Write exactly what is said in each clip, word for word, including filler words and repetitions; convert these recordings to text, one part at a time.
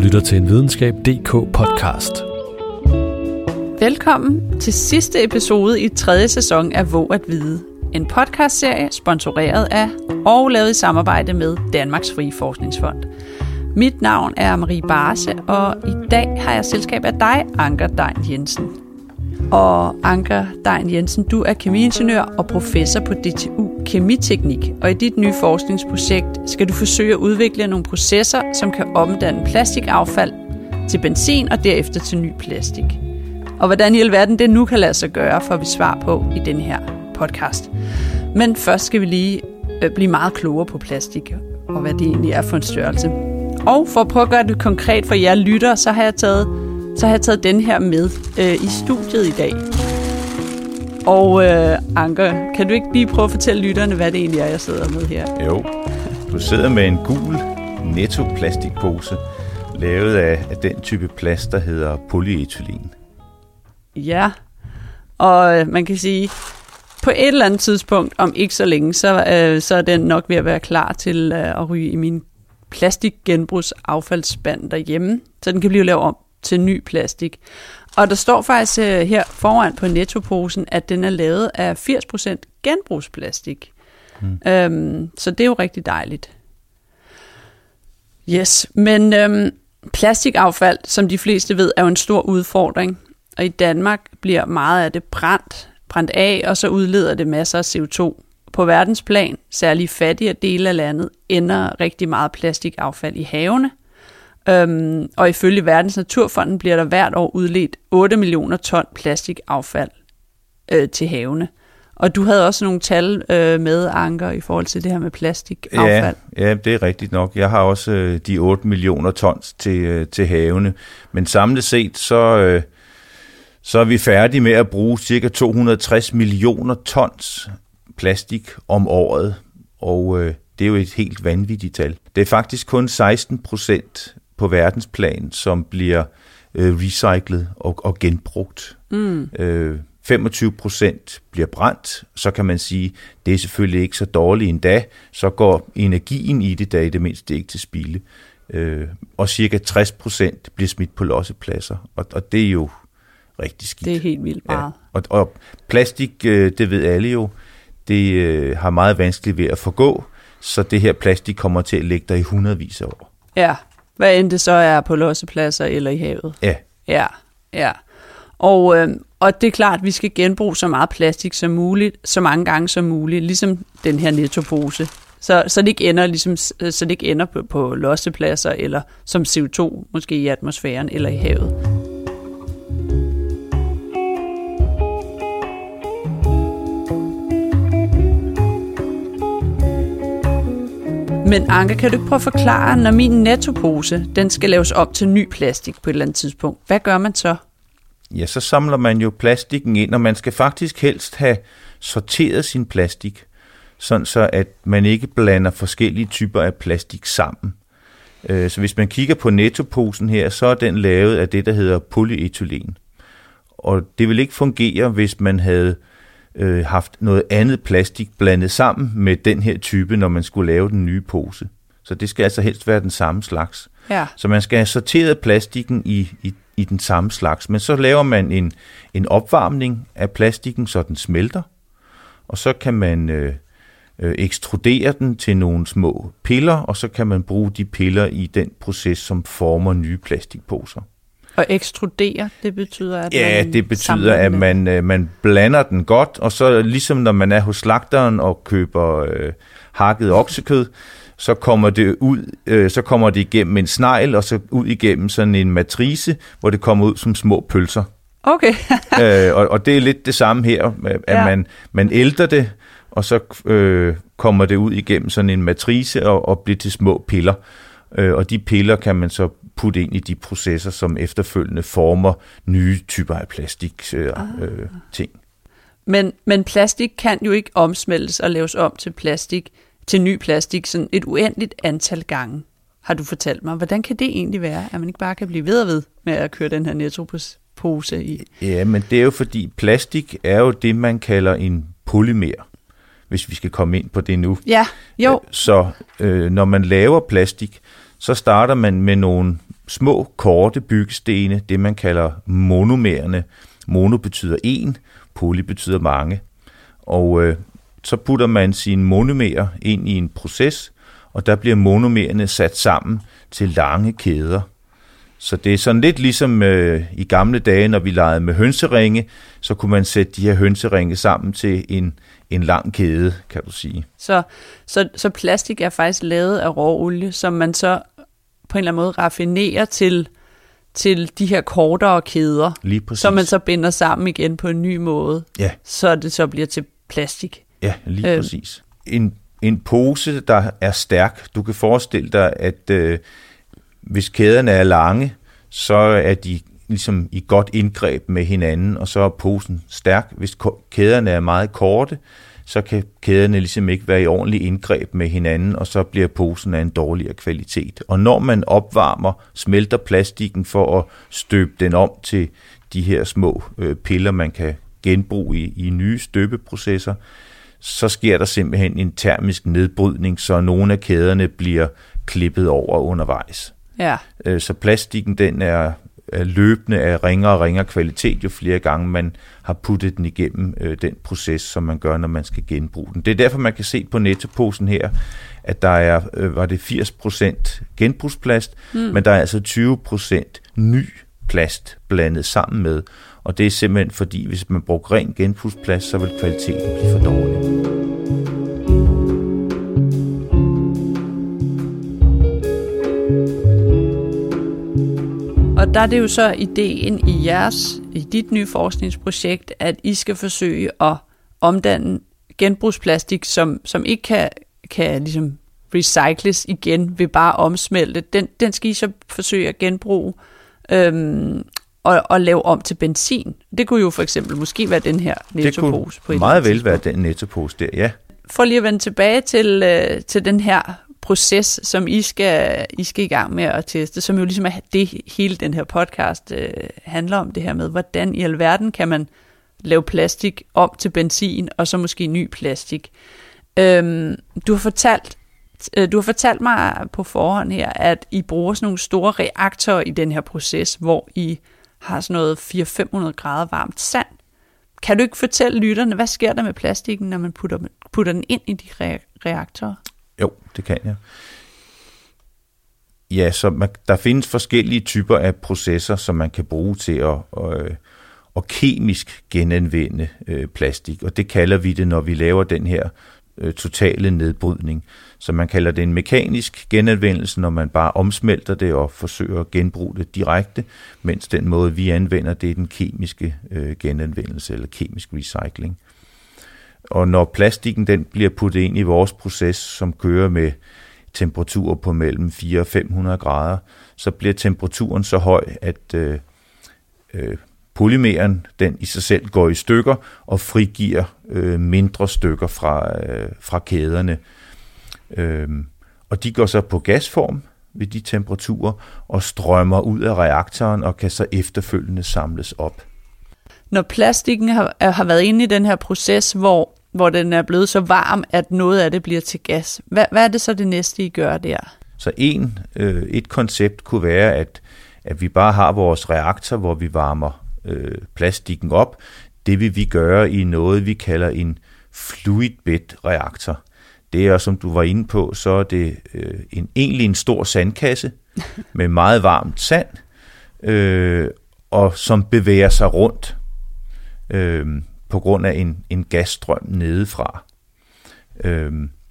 lytter til en videnskab punktum d k podcast. Velkommen til sidste episode i tredje sæson af Våg at Vide. En podcastserie sponsoreret af og lavet i samarbejde med Danmarks Frie Forskningsfond. Mit navn er Marie Barse, og i dag har jeg selskab af dig, Anker Degn Jensen. Og Anker Degn Jensen, du er kemiingeniør og professor på D T U Kemiteknik, og i dit nye forskningsprojekt skal du forsøge at udvikle nogle processer, som kan omdanne plastikaffald til benzin og derefter til ny plastik. Og hvordan i alverden det nu kan lade sig gøre, får vi svar på i den her podcast. Men først skal vi lige øh, blive meget klogere på plastik, og hvad det egentlig er for en størrelse. Og for at prøve at gøre det konkret for jer lyttere, så har jeg taget, så har jeg taget den her med øh, i studiet i dag. Og øh, Anker, kan du ikke lige prøve at fortælle lytterne, hvad det egentlig er, jeg sidder med her? Jo, du sidder med en gul netto-plastikpose, lavet af, af den type plast, der hedder polyethylen. Ja, og øh, man kan sige, på et eller andet tidspunkt, om ikke så længe, så, øh, så er den nok ved at være klar til øh, at ryge i min plastikgenbrugsaffaldsspand derhjemme, så den kan blive lavet om til ny plastik. Og der står faktisk øh, her foran på nettoposen, at den er lavet af firs procent genbrugsplastik. Mm. Øhm, så det er jo rigtig dejligt. Yes, men øhm, plastikaffald, som de fleste ved, er jo en stor udfordring. Og i Danmark bliver meget af det brændt, brændt af, og så udleder det masser af C O to. På verdensplan, særligt fattige dele af landet, ender rigtig meget plastikaffald i havene. Øhm, og ifølge Verdens Naturfonden bliver der hvert år udledt otte millioner ton plastikaffald øh, til havene. Og du havde også nogle tal øh, med, Anker, i forhold til det her med plastikaffald. Ja, ja, det er rigtigt nok. Jeg har også øh, de otte millioner tons til, øh, til havene. Men samlet set, så, øh, så er vi færdige med at bruge ca. to hundrede og tres millioner tons plastik om året. Og øh, det er jo et helt vanvittigt tal. Det er faktisk kun seksten procent på verdensplan, som bliver øh, recyclet og, og genbrugt. Mm. Øh, femogtyve procent bliver brændt, så kan man sige, det er selvfølgelig ikke så dårligt endda, så går energien i det, der i det mindste ikke til spilde. Øh, og cirka tres procent bliver smidt på lossepladser, og, og det er jo rigtig skidt. Det er helt vildt meget. Ja. Og, og plastik, øh, det ved alle jo, det øh, har meget vanskeligt ved at forgå, så det her plastik kommer til at ligge der i hundredvis af år. Ja, hvad end det så er på lossepladser eller i havet. Ja. Ja, ja. Og, øh, og det er klart, at vi skal genbruge så meget plastik som muligt, så mange gange som muligt, ligesom den her nettopose. Så, så det ikke ender, ligesom, så det ikke ender på, på lossepladser eller som C O to, måske i atmosfæren eller i havet. Men Anker, kan du ikke prøve at forklare, når min nettopose, den skal laves op til ny plastik på et eller andet tidspunkt, hvad gør man så? Ja, så samler man jo plastikken ind, og man skal faktisk helst have sorteret sin plastik, sådan så at man ikke blander forskellige typer af plastik sammen. Så hvis man kigger på nettoposen her, så er den lavet af det, der hedder polyethylen. Og det vil ikke fungere, hvis man havde øh, haft noget andet plastik blandet sammen med den her type, når man skulle lave den nye pose. Så det skal altså helst være den samme slags. Ja. Så man skal have sorteret plastikken i, i, i den samme slags. Men så laver man en, en opvarmning af plastikken, så den smelter. Og så kan man øh, øh, ekstrudere den til nogle små piller, og så kan man bruge de piller i den proces, som former nye plastikposer. Og ekstrudere, det betyder, at ja, man det betyder, at man, øh, man blander den godt, og så ligesom når man er hos slagteren og køber øh, hakket oksekød, så kommer det ud, øh, så kommer det igennem en snegl, og så ud igennem sådan en matrice, hvor det kommer ud som små pølser. Okay. øh, og, og det er lidt det samme her, at ja. man, man ælter det, og så øh, kommer det ud igennem sådan en matrice og, og bliver til små piller. Øh, og de piller kan man så putte ind i de processer, som efterfølgende former nye typer af plastik øh, ah. øh, ting. Men, men plastik kan jo ikke omsmeltes og laves om til plastik, til ny plastik, sådan et uendeligt antal gange, har du fortalt mig. Hvordan kan det egentlig være, at man ikke bare kan blive ved og ved med at køre den her nettopose i? Ja, men det er jo fordi plastik er jo det, man kalder en polymer, hvis vi skal komme ind på det nu. Ja, jo. Så øh, når man laver plastik, så starter man med nogle små, korte byggestene, det man kalder monomererne. Mono betyder en, poly betyder mange. Og øh, så putter man sine monomerer ind i en proces, og der bliver monomererne sat sammen til lange kæder. Så det er sådan lidt ligesom øh, i gamle dage, når vi legede med hønseringe, så kunne man sætte de her hønseringe sammen til en, en lang kæde, kan du sige. Så, så, så plastik er faktisk lavet af råolie, som man så på en eller anden måde raffinerer til, til de her kortere kæder, som man så binder sammen igen på en ny måde, ja. Så det så bliver til plastik. Ja, lige øh. præcis. En, en pose, der er stærk, du kan forestille dig, at øh, hvis kæderne er lange, så er de ligesom i godt indgreb med hinanden, og så er posen stærk. Hvis kæderne er meget korte, så kan kæderne ligesom ikke være i ordentlig indgreb med hinanden, og så bliver posen af en dårligere kvalitet. Og når man opvarmer, smelter plastikken for at støbe den om til de her små øh, piller, man kan genbruge i, i nye støbeprocesser, så sker der simpelthen en termisk nedbrydning, så nogle af kæderne bliver klippet over undervejs. Ja. Så plastikken den er, er løbende af ringere og ringere kvalitet, jo flere gange man har puttet den igennem øh, den proces, som man gør, når man skal genbruge den. Det er derfor, man kan se på nettoposen her, at der er, øh, var det firs procent genbrugsplast, mm. men der er altså tyve procent ny plast blandet sammen med. Og det er simpelthen fordi, hvis man bruger ren genbrugsplast, så vil kvaliteten blive for dårlig. Og der er det jo så ideen i jeres, i dit nye forskningsprojekt, at I skal forsøge at omdanne genbrugsplastik, som, som ikke kan, kan ligesom recycles igen ved bare omsmelte. Den, den skal I så forsøge at genbruge øhm, og, og lave om til benzin. Det kunne jo for eksempel måske være den her nettopose. Det kunne meget vel være den nettopose der, ja. For lige at vende tilbage til, øh, til den her proces, som I skal, I skal i gang med at teste, som jo ligesom er det, hele den her podcast øh, handler om, det her med, hvordan i alverden kan man lave plastik om til benzin, og så måske ny plastik. Øhm, du har fortalt, øh, du har fortalt mig på forhånd her, at I bruger sådan nogle store reaktorer i den her proces, hvor I har sådan noget fire til fem hundrede grader varmt sand. Kan du ikke fortælle lytterne, hvad sker der med plastikken, når man putter, putter den ind i de re- reaktorer? Jo, det kan jeg. Ja, så man, der findes forskellige typer af processer, som man kan bruge til at, at, at kemisk genanvende øh, plastik, og det kalder vi det, når vi laver den her øh, totale nedbrydning. Så man kalder det en mekanisk genanvendelse, når man bare omsmelter det og forsøger at genbruge det direkte, mens den måde, vi anvender, det er den kemiske øh, genanvendelse eller kemisk recycling. Og når plastikken den bliver puttet ind i vores proces, som kører med temperaturer på mellem fire og fem hundrede grader, så bliver temperaturen så høj, at øh, øh, polymeren den i sig selv går i stykker og frigiver øh, mindre stykker fra, øh, fra kæderne. Øh, og de går så på gasform ved de temperaturer og strømmer ud af reaktoren og kan så efterfølgende samles op. Når plastikken har, har været inde i den her proces, hvor, hvor den er blevet så varm, at noget af det bliver til gas, hvad, hvad er det så det næste, I gør der? Så en, øh, et koncept kunne være, at, at vi bare har vores reaktor, hvor vi varmer øh, plastikken op. Det vil vi gøre i noget, vi kalder en fluid bed reaktor. Det er, som du var inde på, så er det øh, en, egentlig en stor sandkasse med meget varmt sand, øh, og som bevæger sig rundt øh, på grund af en, en gasstrøm nedefra. Øh,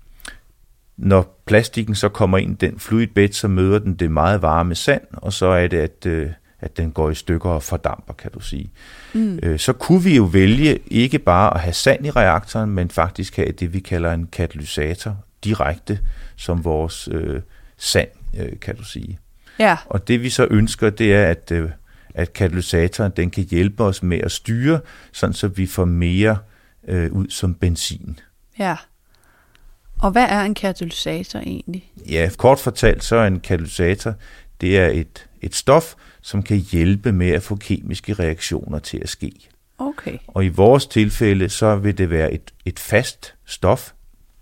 når plastikken så kommer ind i den fluid bed, så møder den det meget varme sand, og så er det, at, øh, at den går i stykker og fordamper, kan du sige. Mm. Øh, så kunne vi jo vælge ikke bare at have sand i reaktoren, men faktisk have det, vi kalder en katalysator direkte som vores øh, sand, øh, kan du sige. Ja. Og det vi så ønsker, det er, at, øh, at katalysatoren den kan hjælpe os med at styre, sådan så vi får mere øh, ud som benzin. Ja. Og hvad er en katalysator egentlig? Ja, kort fortalt, så er en katalysator, det er et, et stof, som kan hjælpe med at få kemiske reaktioner til at ske. Okay. Og i vores tilfælde, så vil det være et, et fast stof,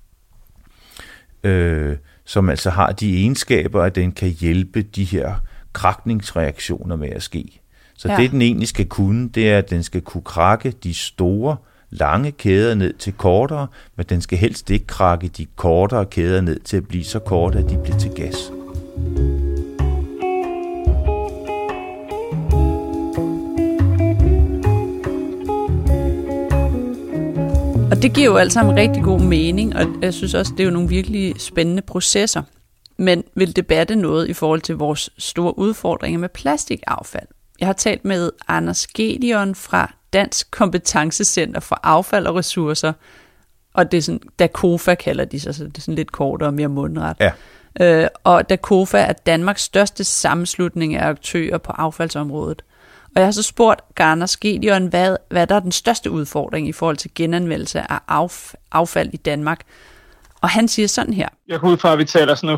øh, som altså har de egenskaber, at den kan hjælpe de her krakningsreaktioner med at ske. Så ja. det, den egentlig skal kunne, det er, at den skal kunne krakke de store, lange kæder ned til kortere, men den skal helst ikke krakke de kortere kæder ned til at blive så korte, at de bliver til gas. Og det giver jo alt sammen rigtig god mening, og jeg synes også, det er jo nogle virkelig spændende processer. Men vil det batte noget i forhold til vores store udfordringer med plastikaffald? Jeg har talt med Anders Gedeon fra Dansk Kompetencecenter for Affald og Ressourcer, og det er sådan, DAKOFA kalder de sig, så det er sådan lidt kortere og mere mundret. Ja. Øh, og DAKOFA er Danmarks største sammenslutning af aktører på affaldsområdet. Og jeg har så spurgt Anders Gedeon, hvad, hvad der er den største udfordring i forhold til genanvendelse af af, affald i Danmark. Og han siger sådan her. Jeg går ud fra, at vi taler sådan noget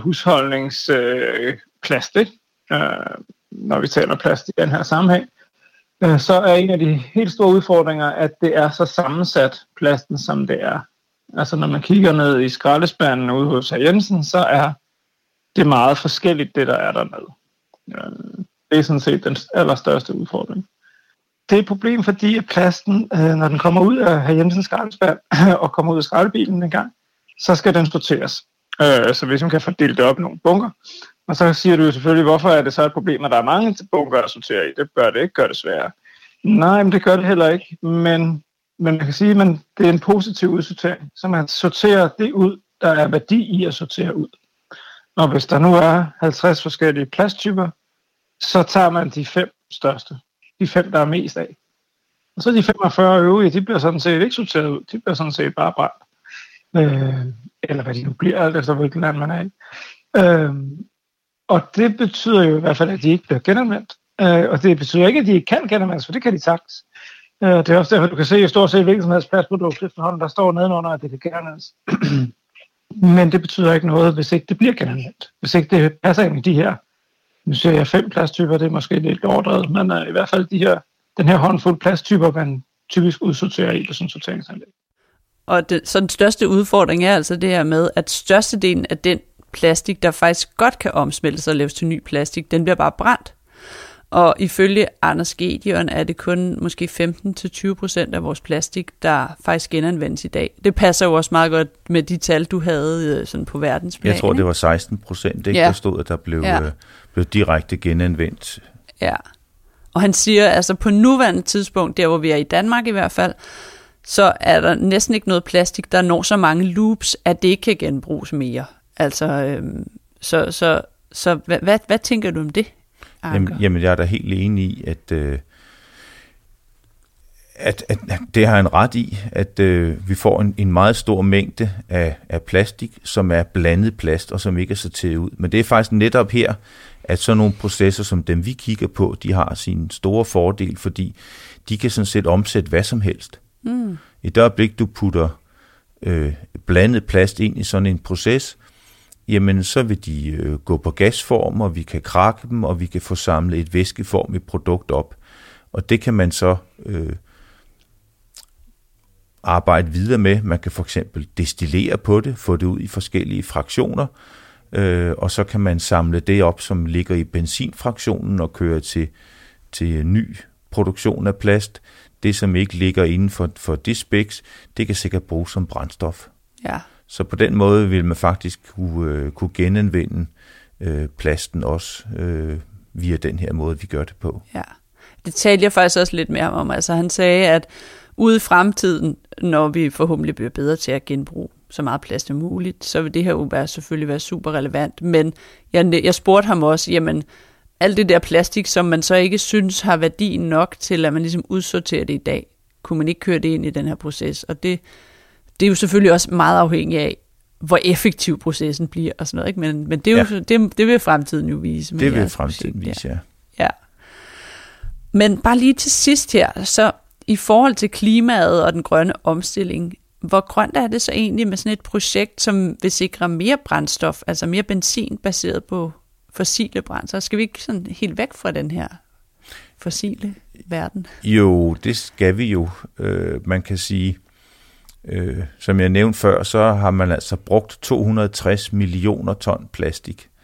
husholdningsplast, øh, øh, når vi taler plast i den her sammenhæng. Øh, så er en af de helt store udfordringer, at det er så sammensat plasten, som det er. Altså når man kigger ned i skraldespanden ude hos herr Jensen, så er det meget forskelligt, det der er dernede. Øh, Det er sådan set den allerstørste udfordring. Det er et problem, fordi at plasten, når den kommer ud af herr Jensens skraldespand og kommer ud af skraldebilen en gang, så skal den sorteres. Så hvis man kan få delt det op i nogle bunker, og så siger du jo selvfølgelig, hvorfor er det så et problem, at der er mange bunker at sortere i? Det bør det ikke gøre det sværere. Nej, men det gør det heller ikke. Men, men man kan sige, at det er en positiv udsortering, så man sorterer det ud, der er værdi i at sortere ud. Og hvis der nu er halvtreds forskellige plasttyper, så tager man de fem største. De fem, der er mest af. Og så de femogfyrre øvrige, de bliver sådan set ikke sorteret ud. De bliver sådan set bare brændt. Øh, eller hvad de nu bliver, alt efter hvilken land man er i. Øh, og det betyder jo i hvert fald, at de ikke bliver genanvendt. Øh, og det betyder ikke, at de ikke kan genanvendes, for det kan de sagtens. Øh, det er også derfor, du kan se i stort set hvilken som helst plastprodukt efterhånden, der står nedenunder, at det kan genanvendes. Men det betyder ikke noget, hvis ikke det bliver genanvendt. Hvis ikke det passer ind i de her. Nu ser jeg fem plasttyper, det er måske lidt overdrevet, men uh, i hvert fald de her, den her håndfuld plasttyper, man typisk udsorterer i på sådan en sorteringsanlæg. Og det, så den største udfordring er altså det her med, at størstedelen af den plastik, der faktisk godt kan omsmeltes og laves til ny plastik, den bliver bare brændt. Og ifølge Anders Gedeon er det kun måske femten til tyve procent af vores plastik, der faktisk genanvendes i dag. Det passer jo også meget godt med de tal, du havde sådan på verdensplan. Jeg tror, det var seksten procent, ikke? Ja. Der stod, at der blev, ja. øh, blev direkte genanvendt. Ja, og han siger, altså på nuværende tidspunkt, der hvor vi er i Danmark i hvert fald, så er der næsten ikke noget plastik, der når så mange loops, at det ikke kan genbruges mere. Altså, øhm, så, så, så hvad, hvad, hvad tænker du om det? Jamen, jamen, jeg er da helt enig i, at, øh, at, at, at det har en ret i, at øh, vi får en, en meget stor mængde af, af plastik, som er blandet plast, og som ikke er sorteret ud. Men det er faktisk netop her, at sådan nogle processer, som dem vi kigger på, de har sin store fordel, fordi de kan sådan set omsætte hvad som helst. Mm. I det øjeblik, du putter øh, blandet plast ind i sådan en proces, jamen så vil de øh, gå på gasform, og vi kan krakke dem, og vi kan få samlet et væskeformigt produkt op. Og det kan man så øh, arbejde videre med. Man kan for eksempel destillere på det, få det ud i forskellige fraktioner, øh, og så kan man samle det op, som ligger i benzinfraktionen, og køre til, til ny produktion af plast. Det, som ikke ligger inden for, for det speks, det kan sikkert bruges som brændstof. Ja. Så på den måde vil man faktisk kunne, øh, kunne genanvende øh, plasten også øh, via den her måde, vi gør det på. Ja, det talte jeg faktisk også lidt mere om. Altså han sagde, at ude i fremtiden, når vi forhåbentlig bliver bedre til at genbruge så meget plast som muligt, så vil det her jo være, selvfølgelig være super relevant. Men jeg, jeg spurgte ham også, jamen alt det der plastik, som man så ikke synes har værdi nok til, at man ligesom udsorterer det i dag, kunne man ikke køre det ind i den her proces. Og det Det er jo selvfølgelig også meget afhængigt af, hvor effektiv processen bliver og sådan noget, ikke? Men, men det, er jo, ja. det, det vil fremtiden jo vise. Det vil fremtiden vise, ja. ja. Men bare lige til sidst her, så i forhold til klimaet og den grønne omstilling, hvor grønt er det så egentlig med sådan et projekt, som vil sikre mere brændstof, altså mere benzin baseret på fossile brændstoffer? Skal vi ikke sådan helt væk fra den her fossile verden? Jo, det skal vi jo. Øh, man kan sige, øh, som jeg nævnte før, så har man altså brugt to hundrede og tres millioner ton plastik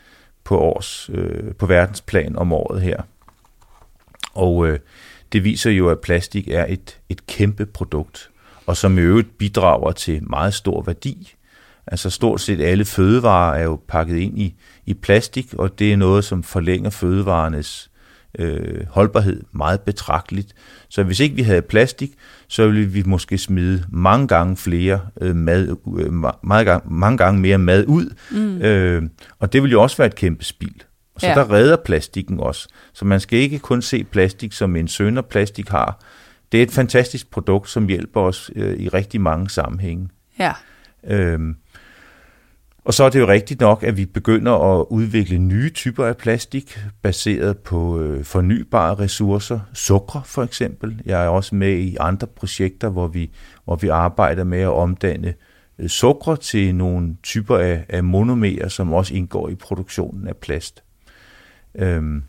på års, øh, på verdensplan om året her. Og øh, det viser jo, at plastik er et, et kæmpe produkt, og som i øvrigt bidrager til meget stor værdi. Altså stort set alle fødevarer er jo pakket ind i, i plastik, og det er noget, som forlænger fødevarernes øh, holdbarhed meget betragteligt. Så hvis ikke vi havde plastik, så ville vi måske smide mange gange flere øh, mad, øh, meget gang, mange gange mere mad ud, mm. øh, og det ville jo også være et kæmpe spild. Så ja. Der redder plastikken også. Så man skal ikke kun se plastik som en synder, plastik har. Det er et fantastisk produkt, som hjælper os øh, i rigtig mange sammenhænge. Ja. Øhm, og så er det jo rigtigt nok, at vi begynder at udvikle nye typer af plastik, baseret på øh, fornybare ressourcer. Sukker for eksempel. Jeg er også med i andre projekter, hvor vi, hvor vi arbejder med at omdanne øh, sukker til nogle typer af, af monomerer, som også indgår i produktionen af plast. Øhm,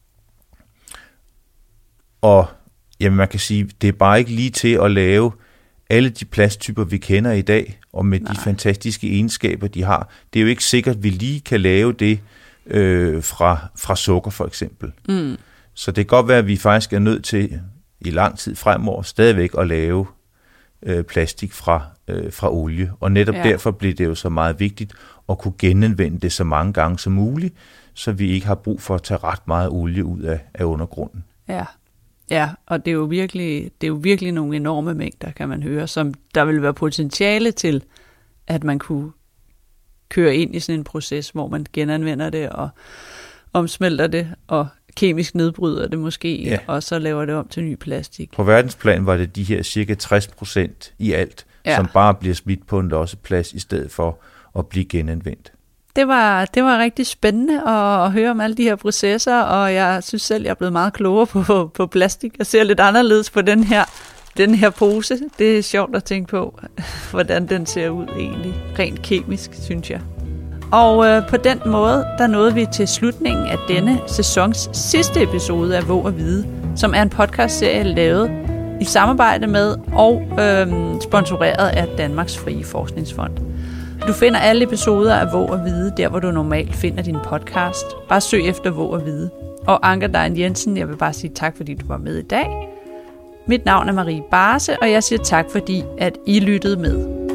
og jamen man kan sige, det er bare ikke lige til at lave alle de plasttyper, vi kender i dag, og med Nej. de fantastiske egenskaber, de har. Det er jo ikke sikkert, at vi lige kan lave det øh, fra, fra sukker for eksempel. Mm. Så det kan godt være, at vi faktisk er nødt til i lang tid fremover stadigvæk at lave øh, plastik fra, øh, fra olie. Og netop ja. derfor bliver det jo så meget vigtigt at kunne genanvende det så mange gange som muligt, så vi ikke har brug for at tage ret meget olie ud af, af undergrunden. Ja. Ja, og det er jo virkelig, det er jo virkelig nogle enorme mængder, kan man høre, som der vil være potentiale til, at man kunne køre ind i sådan en proces, hvor man genanvender det og omsmelter det og kemisk nedbryder det måske, ja. og så laver det om til ny plastik. På verdensplan var det de her cirka tres procent i alt, ja. som bare bliver smidt på en losseplads i stedet for at blive genanvendt. Det var, det var rigtig spændende at, at høre om alle de her processer, og jeg synes selv, jeg er blevet meget klogere på, på plastik. Jeg ser lidt anderledes på den her, den her pose. Det er sjovt at tænke på, hvordan den ser ud egentlig, rent kemisk, synes jeg. Og øh, på den måde, der nåede vi til slutningen af denne sæsons sidste episode af Våg at Vide, som er en podcastserie lavet i samarbejde med og øh, sponsoreret af Danmarks Frie Forskningsfond. Du finder alle episoder af Våg at Vide, der hvor du normalt finder din podcast. Bare søg efter Våg at Vide. Og Anker Dein Jensen, jeg vil bare sige tak, fordi du var med i dag. Mit navn er Marie Barse, og jeg siger tak, fordi at I lyttede med.